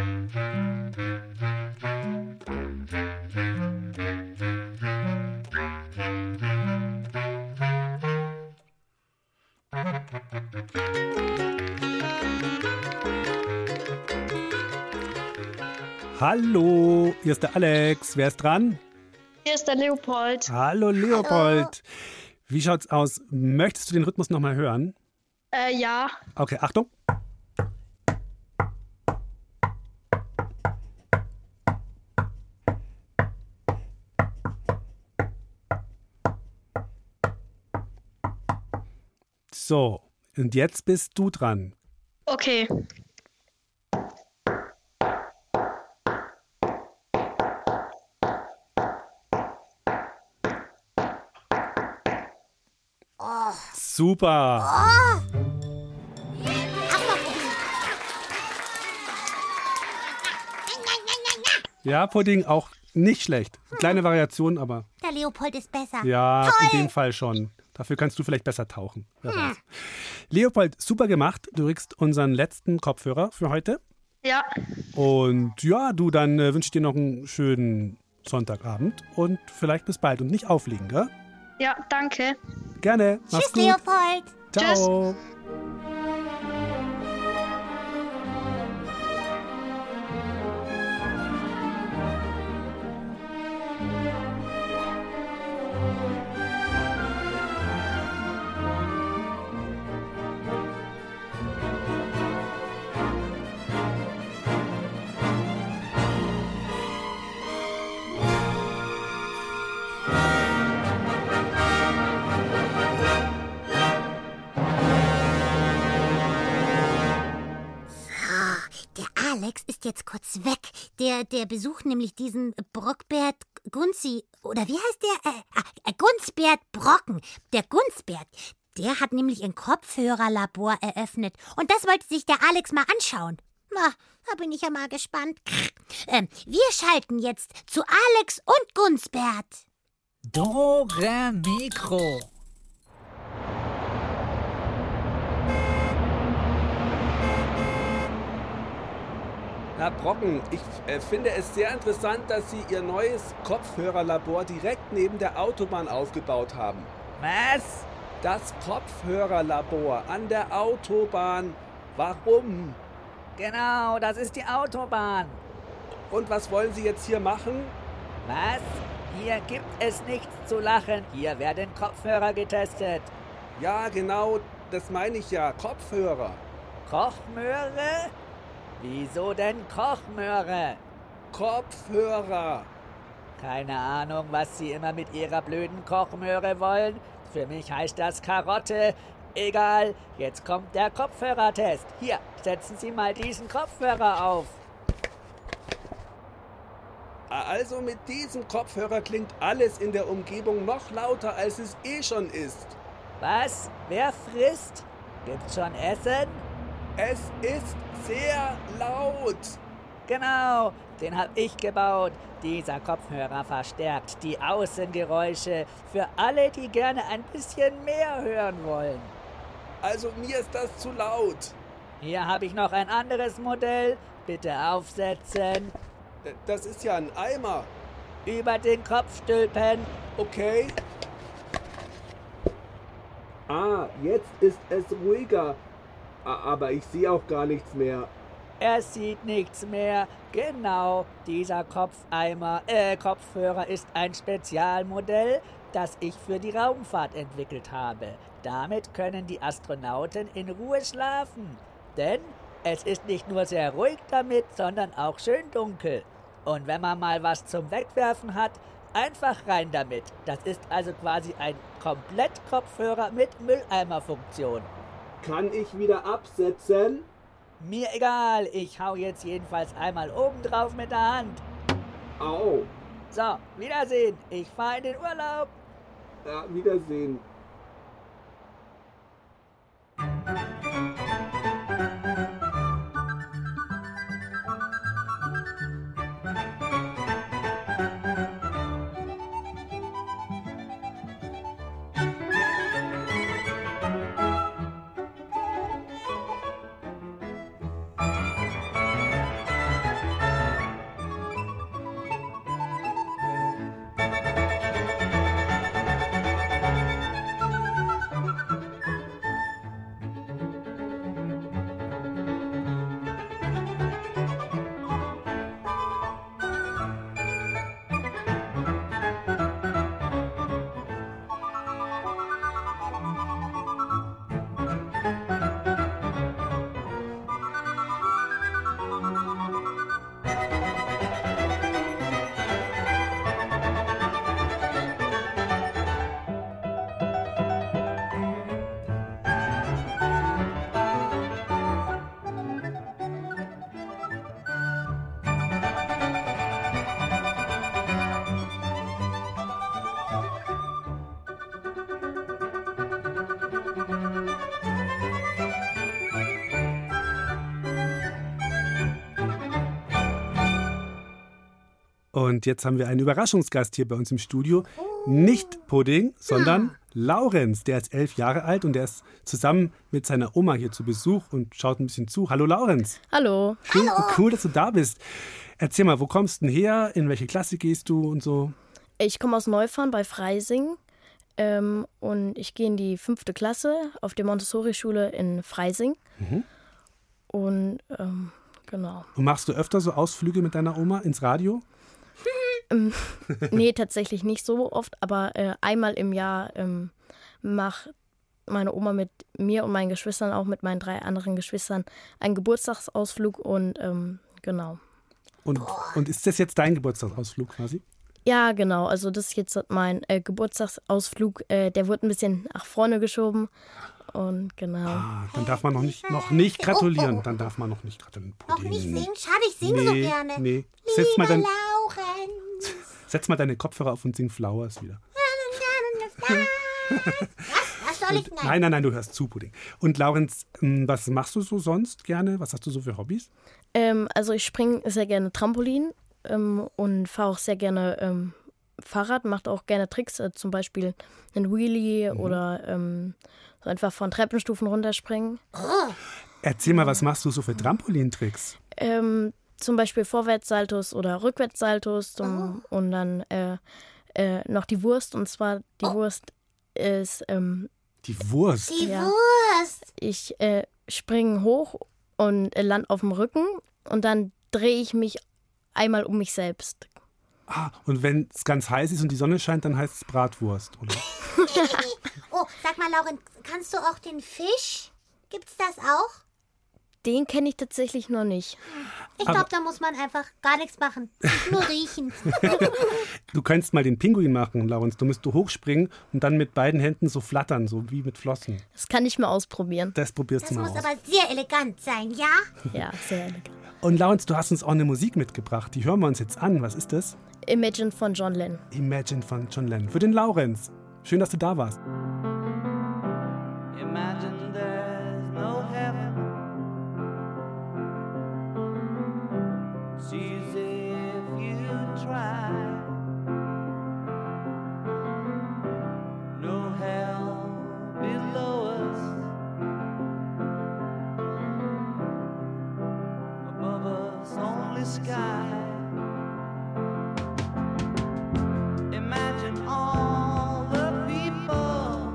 [SPEAKER 1] Hallo, hier ist der Alex. Wer ist dran?
[SPEAKER 18] Hier ist der Leopold.
[SPEAKER 1] Hallo Leopold. Hallo. Wie schaut's aus? Möchtest du den Rhythmus nochmal hören?
[SPEAKER 18] Äh, ja.
[SPEAKER 1] Okay, Achtung. So, und jetzt bist du dran.
[SPEAKER 18] Okay.
[SPEAKER 2] Oh.
[SPEAKER 1] Super.
[SPEAKER 2] Oh.
[SPEAKER 1] Ja, Pudding auch nicht schlecht. Kleine Variation, aber...
[SPEAKER 2] Der Leopold ist besser.
[SPEAKER 1] Ja,
[SPEAKER 2] Toll.
[SPEAKER 1] in dem Fall schon. Dafür kannst du vielleicht besser tauchen. Wer weiß. Leopold, super gemacht. Du kriegst unseren letzten Kopfhörer für heute.
[SPEAKER 18] Ja.
[SPEAKER 1] Und ja, du, dann äh, wünsche ich dir noch einen schönen Sonntagabend und vielleicht bis bald und nicht auflegen, gell?
[SPEAKER 18] Ja, danke.
[SPEAKER 1] Gerne. Mach's
[SPEAKER 2] Tschüss,
[SPEAKER 1] gut.
[SPEAKER 2] Leopold.
[SPEAKER 1] Ciao.
[SPEAKER 18] Tschüss.
[SPEAKER 2] Alex ist jetzt kurz weg. Der, der besucht nämlich diesen Brockbert Gunzi. Oder wie heißt der? Äh, äh, Gunsbert Brocken. Der Gunsbert. Der hat nämlich ein Kopfhörerlabor eröffnet. Und das wollte sich der Alex mal anschauen. Na, da bin ich ja mal gespannt. Ähm, wir schalten jetzt zu Alex und Gunsbert.
[SPEAKER 19] Dore Mikro.
[SPEAKER 1] Herr Brocken, ich äh, finde es sehr interessant, dass Sie Ihr neues Kopfhörerlabor direkt neben der Autobahn aufgebaut haben.
[SPEAKER 19] Was?
[SPEAKER 1] Das Kopfhörerlabor an der Autobahn. Warum?
[SPEAKER 19] Genau, das ist die Autobahn.
[SPEAKER 1] Und was wollen Sie jetzt hier machen?
[SPEAKER 19] Was? Hier gibt es nichts zu lachen. Hier werden Kopfhörer getestet.
[SPEAKER 1] Ja, genau, das meine ich ja. Kopfhörer.
[SPEAKER 19] Kochmöhre? Wieso denn Kochmöhre?
[SPEAKER 1] Kopfhörer.
[SPEAKER 19] Keine Ahnung, was Sie immer mit Ihrer blöden Kochmöhre wollen. Für mich heißt das Karotte. Egal, jetzt kommt der Kopfhörertest. Hier, setzen Sie mal diesen Kopfhörer auf.
[SPEAKER 1] Also mit diesem Kopfhörer klingt alles in der Umgebung noch lauter, als es eh schon ist.
[SPEAKER 19] Was? Wer frisst? Gibt's schon Essen?
[SPEAKER 1] Es ist sehr laut.
[SPEAKER 19] Genau, den habe ich gebaut. Dieser Kopfhörer verstärkt die Außengeräusche für alle, die gerne ein bisschen mehr hören wollen.
[SPEAKER 1] Also mir ist das zu laut.
[SPEAKER 19] Hier habe ich noch ein anderes Modell. Bitte aufsetzen.
[SPEAKER 20] Das ist ja ein Eimer.
[SPEAKER 19] Über den Kopf stülpen.
[SPEAKER 20] Okay. Ah, jetzt ist es ruhiger. Aber ich sehe auch gar nichts mehr.
[SPEAKER 19] Er sieht nichts mehr. Genau, dieser Kopfeimer, äh, Kopfhörer ist ein Spezialmodell, das ich für die Raumfahrt entwickelt habe. Damit können die Astronauten in Ruhe schlafen. Denn es ist nicht nur sehr ruhig damit, sondern auch schön dunkel. Und wenn man mal was zum Wegwerfen hat, einfach rein damit. Das ist also quasi ein Komplett-Kopfhörer mit Mülleimerfunktion.
[SPEAKER 20] Kann ich wieder absetzen?
[SPEAKER 19] Mir egal, ich hau jetzt jedenfalls einmal oben drauf mit der Hand.
[SPEAKER 20] Au.
[SPEAKER 19] So, Wiedersehen, ich fahre in den Urlaub.
[SPEAKER 20] Ja, Wiedersehen.
[SPEAKER 1] Und jetzt haben wir einen Überraschungsgast hier bei uns im Studio. Nicht Pudding, sondern Laurenz. Der ist elf Jahre alt und der ist zusammen mit seiner Oma hier zu Besuch und schaut ein bisschen zu. Hallo Laurenz.
[SPEAKER 21] Hallo.
[SPEAKER 1] Cool,
[SPEAKER 21] Hallo.
[SPEAKER 1] Cool, dass du da bist. Erzähl mal, wo kommst du denn her? In welche Klasse gehst du und so?
[SPEAKER 21] Ich komme aus Neufahren bei Freising ähm, und ich gehe in die fünfte Klasse auf der Montessori-Schule in Freising.
[SPEAKER 1] Mhm.
[SPEAKER 21] Und ähm, genau.
[SPEAKER 1] Und machst du öfter so Ausflüge mit deiner Oma ins Radio?
[SPEAKER 21] ähm, nee, tatsächlich nicht so oft, aber äh, einmal im Jahr ähm, macht meine Oma mit mir und meinen Geschwistern, auch mit meinen drei anderen Geschwistern, einen Geburtstagsausflug und ähm, genau.
[SPEAKER 1] Und, und ist das jetzt dein Geburtstagsausflug quasi?
[SPEAKER 21] Ja, genau. Also das ist jetzt mein äh, Geburtstagsausflug. Äh, der wurde ein bisschen nach vorne geschoben. Und genau.
[SPEAKER 1] Ah, dann darf man noch nicht, noch nicht gratulieren. Dann darf man noch nicht gratulieren.
[SPEAKER 2] Noch nicht singen? Schade, ich singe
[SPEAKER 1] nee,
[SPEAKER 2] so gerne.
[SPEAKER 1] Nee. Setz mal, dein,
[SPEAKER 2] Laurenz.
[SPEAKER 1] setz mal deine Kopfhörer auf und sing Flowers wieder.
[SPEAKER 2] Was? Was soll ich? Nein.
[SPEAKER 1] Nein, nein, nein, du hörst zu, Pudding. Und Laurenz, was machst du so sonst gerne? Was hast du so für Hobbys?
[SPEAKER 21] Ähm, also ich springe sehr gerne Trampolin ähm, und fahre auch sehr gerne ähm, Fahrrad, macht auch gerne Tricks, äh, zum Beispiel einen Wheelie mhm. oder ähm, so einfach von Treppenstufen runterspringen.
[SPEAKER 2] Oh.
[SPEAKER 1] Erzähl mal, was machst du so für Trampolintricks?
[SPEAKER 21] Ähm, zum Beispiel Vorwärtssaltos oder Rückwärtssaltos zum, oh. und dann äh, äh, noch die Wurst. Und zwar die oh. Wurst ist... Ähm,
[SPEAKER 1] die Wurst?
[SPEAKER 2] Die
[SPEAKER 21] ja,
[SPEAKER 2] Wurst!
[SPEAKER 21] Ich äh, springe hoch und äh, lande auf dem Rücken und dann drehe ich mich einmal um mich selbst.
[SPEAKER 1] Ah, und wenn es ganz heiß ist und die Sonne scheint, dann heißt es Bratwurst, oder?
[SPEAKER 2] Oh, sag mal, Laurenz, kannst du auch den Fisch? Gibt's das auch?
[SPEAKER 21] Den kenne ich tatsächlich noch nicht.
[SPEAKER 2] Ich glaube, da muss man einfach gar nichts machen. Nur riechen.
[SPEAKER 1] Du könntest mal den Pinguin machen, Laurenz. Du müsst du hochspringen und dann mit beiden Händen so flattern, so wie mit Flossen.
[SPEAKER 21] Das kann ich mal ausprobieren.
[SPEAKER 1] Das probierst
[SPEAKER 2] das
[SPEAKER 1] du mal aus.
[SPEAKER 2] Das muss aber sehr elegant sein, ja?
[SPEAKER 21] Ja, sehr elegant.
[SPEAKER 1] Und Laurenz, du hast uns auch eine Musik mitgebracht. Die hören wir uns jetzt an. Was ist das?
[SPEAKER 21] Imagine von John Lennon.
[SPEAKER 1] Imagine von John Lennon. Für den Laurenz. Schön, dass du da warst.
[SPEAKER 22] Imagine there's no heaven. It's easy if you try. No hell below us. cloudless sky. Imagine all the people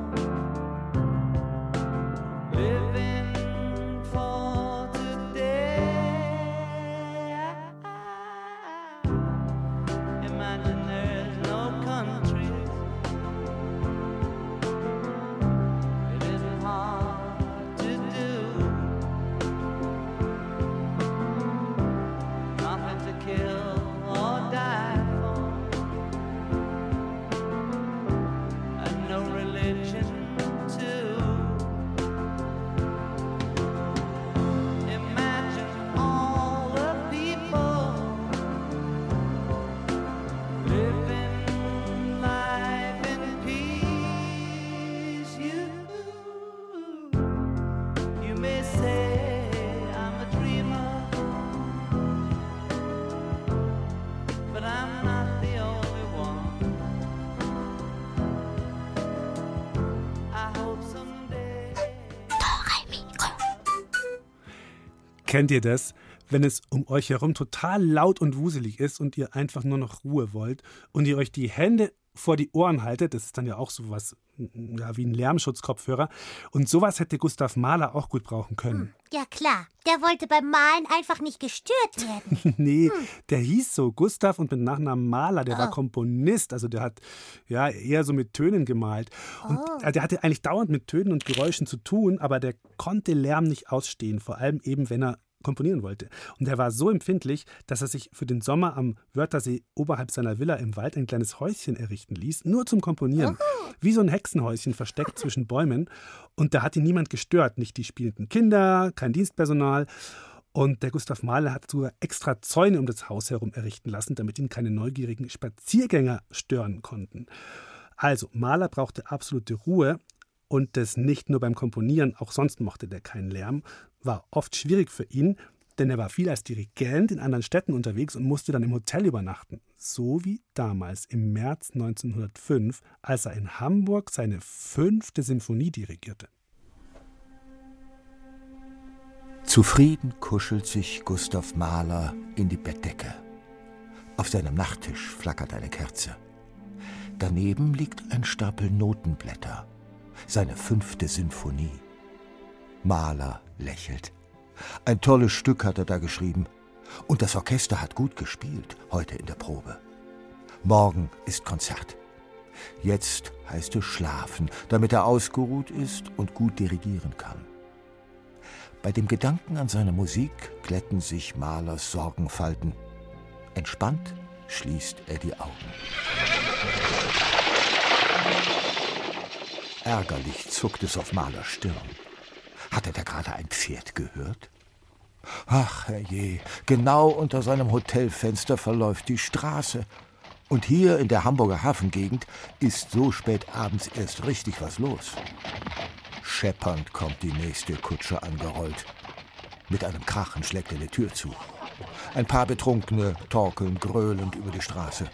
[SPEAKER 22] living for today. Imagine there's no countries. It isn't hard to do. Nothing to kill or die for, and no religion too. Imagine all the people living life in peace. You, you may say I'm a dreamer, but I'm not the only one. I hope someday.
[SPEAKER 1] Kennt ihr das? Wenn es um euch herum total laut und wuselig ist und ihr einfach nur noch Ruhe wollt und ihr euch die Hände vor die Ohren haltet, das ist dann ja auch sowas ja, wie ein Lärmschutzkopfhörer. Und sowas hätte Gustav Mahler auch gut brauchen können.
[SPEAKER 2] Ja klar, der wollte beim Malen einfach nicht gestört werden.
[SPEAKER 1] Nee, der hieß so Gustav und mit Nachnamen Mahler, der war
[SPEAKER 2] Oh.
[SPEAKER 1] Komponist, also der hat ja eher so mit Tönen gemalt. Und
[SPEAKER 2] Oh.
[SPEAKER 1] äh, der hatte eigentlich dauernd mit Tönen und Geräuschen zu tun, aber der konnte Lärm nicht ausstehen, vor allem eben, wenn er komponieren wollte. Und er war so empfindlich, dass er sich für den Sommer am Wörthersee oberhalb seiner Villa im Wald ein kleines Häuschen errichten ließ, nur zum Komponieren. Wie so ein Hexenhäuschen versteckt zwischen Bäumen. Und da hat ihn niemand gestört, nicht die spielenden Kinder, kein Dienstpersonal. Und der Gustav Mahler hat sogar extra Zäune um das Haus herum errichten lassen, damit ihn keine neugierigen Spaziergänger stören konnten. Also, Mahler brauchte absolute Ruhe. Und das nicht nur beim Komponieren, auch sonst mochte der keinen Lärm. War oft schwierig für ihn, denn er war viel als Dirigent in anderen Städten unterwegs und musste dann im Hotel übernachten. So wie damals im März neunzehnhundertfünf, als er in Hamburg seine fünfte Symphonie dirigierte.
[SPEAKER 4] Zufrieden kuschelt sich Gustav Mahler in die Bettdecke. Auf seinem Nachttisch flackert eine Kerze. Daneben liegt ein Stapel Notenblätter. Seine fünfte Sinfonie. Mahler lächelt. Ein tolles Stück hat er da geschrieben. Und das Orchester hat gut gespielt, heute in der Probe. Morgen ist Konzert. Jetzt heißt es schlafen, damit er ausgeruht ist und gut dirigieren kann. Bei dem Gedanken an seine Musik glätten sich Mahlers Sorgenfalten. Entspannt schließt er die Augen. Ärgerlich zuckt es auf Mahlers Stirn. Hat er da gerade ein Pferd gehört? Ach, herrje, genau unter seinem Hotelfenster verläuft die Straße. Und hier in der Hamburger Hafengegend ist so spät abends erst richtig was los. Scheppernd kommt die nächste Kutsche angerollt. Mit einem Krachen schlägt er die Tür zu. Ein paar Betrunkene torkeln gröhlend über die Straße.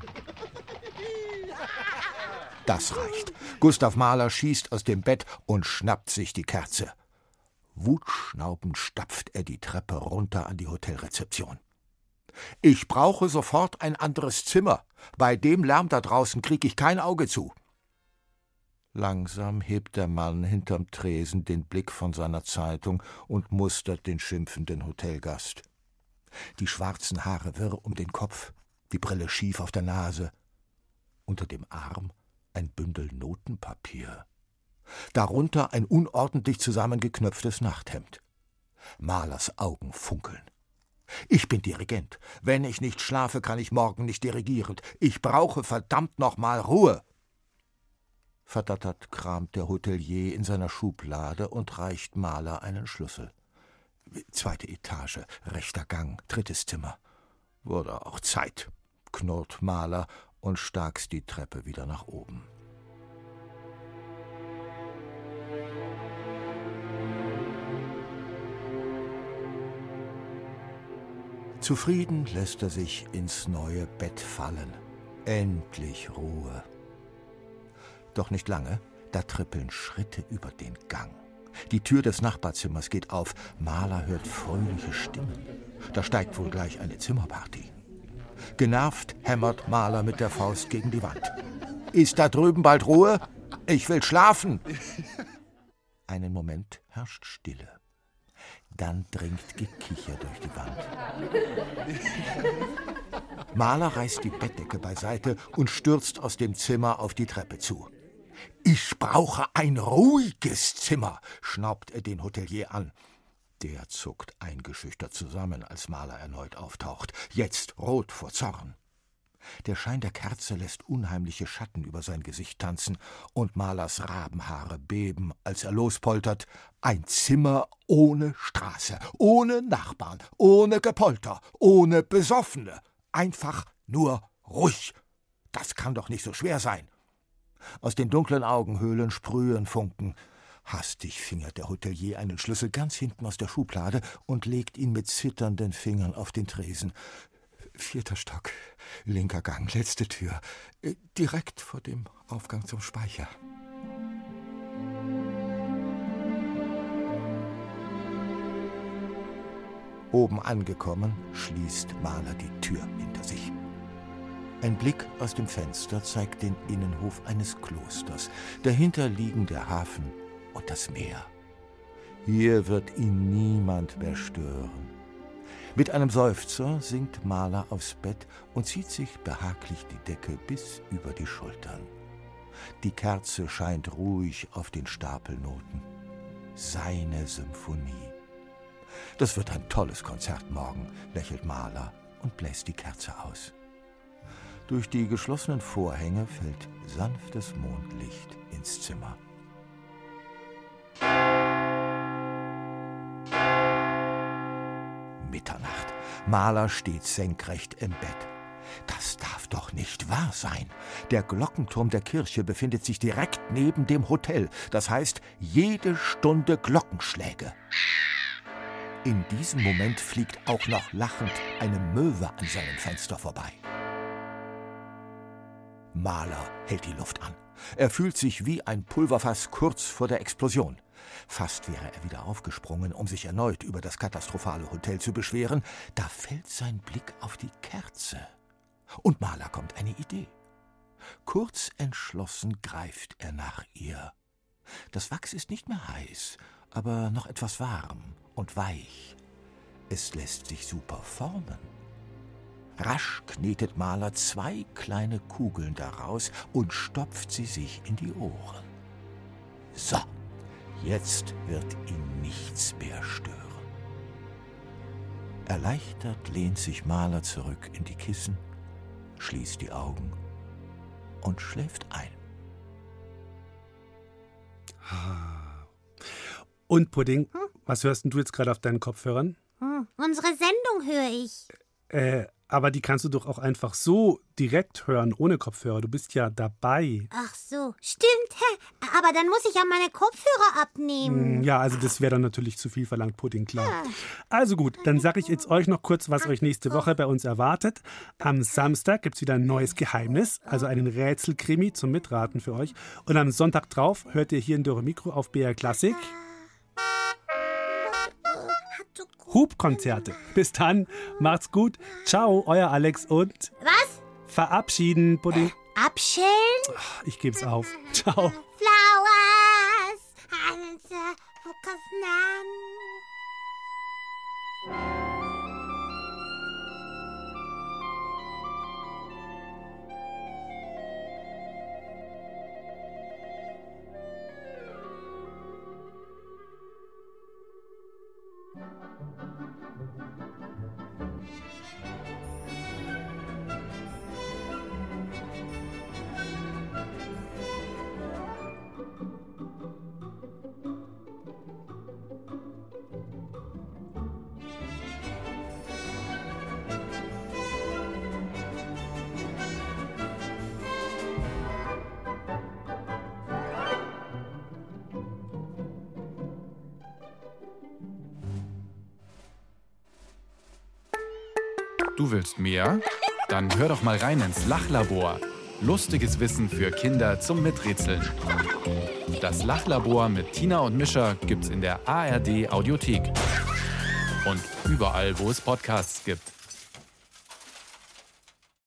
[SPEAKER 4] Das reicht. Gustav Mahler schießt aus dem Bett und schnappt sich die Kerze. Wutschnaubend stapft er die Treppe runter an die Hotelrezeption. »Ich brauche sofort ein anderes Zimmer. Bei dem Lärm da draußen krieg ich kein Auge zu.« Langsam hebt der Mann hinterm Tresen den Blick von seiner Zeitung und mustert den schimpfenden Hotelgast. Die schwarzen Haare wirr um den Kopf, die Brille schief auf der Nase. Unter dem Arm ein Bündel Notenpapier. Darunter ein unordentlich zusammengeknöpftes Nachthemd. Mahlers Augen funkeln. »Ich bin Dirigent. Wenn ich nicht schlafe, kann ich morgen nicht dirigieren. Ich brauche verdammt noch mal Ruhe.« Verdattert kramt der Hotelier in seiner Schublade und reicht Mahler einen Schlüssel. Zweite Etage, rechter Gang, drittes Zimmer. Wurde auch Zeit, knurrt Mahler und starkst die Treppe wieder nach oben. Zufrieden lässt er sich ins neue Bett fallen. Endlich Ruhe. Doch nicht lange, da trippeln Schritte über den Gang. Die Tür des Nachbarzimmers geht auf. Mahler hört fröhliche Stimmen. Da steigt wohl gleich eine Zimmerparty. Genervt hämmert Maler mit der Faust gegen die Wand. Ist da drüben bald Ruhe? Ich will schlafen. Einen Moment herrscht Stille. Dann dringt Gekicher durch die Wand. Maler reißt die Bettdecke beiseite und stürzt aus dem Zimmer auf die Treppe zu. Ich brauche ein ruhiges Zimmer, schnaubt er den Hotelier an. Der zuckt eingeschüchtert zusammen, als Maler erneut auftaucht, jetzt rot vor Zorn. Der Schein der Kerze lässt unheimliche Schatten über sein Gesicht tanzen und Malers Rabenhaare beben, als er lospoltert. Ein Zimmer ohne Straße, ohne Nachbarn, ohne Gepolter, ohne Besoffene. Einfach nur ruhig. Das kann doch nicht so schwer sein. Aus den dunklen Augenhöhlen sprühen Funken. Hastig fingert der Hotelier einen Schlüssel ganz hinten aus der Schublade und legt ihn mit zitternden Fingern auf den Tresen. Vierter Stock, linker Gang, letzte Tür, direkt vor dem Aufgang zum Speicher. Oben angekommen, schließt Maler die Tür hinter sich. Ein Blick aus dem Fenster zeigt den Innenhof eines Klosters. Dahinter liegen der Hafen und das Meer. Hier wird ihn niemand mehr stören. Mit einem Seufzer sinkt Maler aufs Bett und zieht sich behaglich die Decke bis über die Schultern. Die Kerze scheint ruhig auf den Stapelnoten. Seine Symphonie. Das wird ein tolles Konzert morgen, lächelt Maler und bläst die Kerze aus. Durch die geschlossenen Vorhänge fällt sanftes Mondlicht ins Zimmer. Mitternacht. Maler steht senkrecht im Bett. Das darf doch nicht wahr sein. Der Glockenturm der Kirche befindet sich direkt neben dem Hotel. Das heißt, jede Stunde Glockenschläge. In diesem Moment fliegt auch noch lachend eine Möwe an seinem Fenster vorbei. Maler hält die Luft an. Er fühlt sich wie ein Pulverfass kurz vor der Explosion. Fast wäre er wieder aufgesprungen, um sich erneut über das katastrophale Hotel zu beschweren. Da fällt sein Blick auf die Kerze. Und Maler kommt eine Idee. Kurz entschlossen greift er nach ihr. Das Wachs ist nicht mehr heiß, aber noch etwas warm und weich. Es lässt sich super formen. Rasch knetet Maler zwei kleine Kugeln daraus und stopft sie sich in die Ohren. So, jetzt wird ihn nichts mehr stören. Erleichtert lehnt sich Maler zurück in die Kissen, schließt die Augen und schläft ein.
[SPEAKER 1] Und Pudding, hm? Was hörst denn du jetzt gerade auf deinen Kopfhörern?
[SPEAKER 2] Hm, unsere Sendung höre ich.
[SPEAKER 1] Äh, aber die kannst du doch auch einfach so direkt hören, ohne Kopfhörer. Du bist ja dabei.
[SPEAKER 2] Ach so, stimmt. Hä? Aber dann muss ich ja meine Kopfhörer abnehmen.
[SPEAKER 1] Ja, also das wäre dann natürlich zu viel verlangt, Pudding, klar. Also gut, dann sage ich jetzt euch noch kurz, was euch nächste Woche bei uns erwartet. Am Samstag gibt es wieder ein neues Geheimnis, also einen Rätselkrimi zum Mitraten für euch. Und am Sonntag drauf hört ihr hier in Dore Mikro auf B R Klassik Hubkonzerte. Bis dann, macht's gut. Ciao, euer Alex und...
[SPEAKER 2] Was?
[SPEAKER 1] Verabschieden, Pudding.
[SPEAKER 2] Äh, abschellen?
[SPEAKER 1] Ich geb's auf. Ciao.
[SPEAKER 2] Flowers. Answer,
[SPEAKER 3] Du willst mehr? Dann hör doch mal rein ins Lachlabor. Lustiges Wissen für Kinder zum Miträtseln. Das Lachlabor mit Tina und Mischa gibt's in der A R D Audiothek. und überall, wo es Podcasts gibt.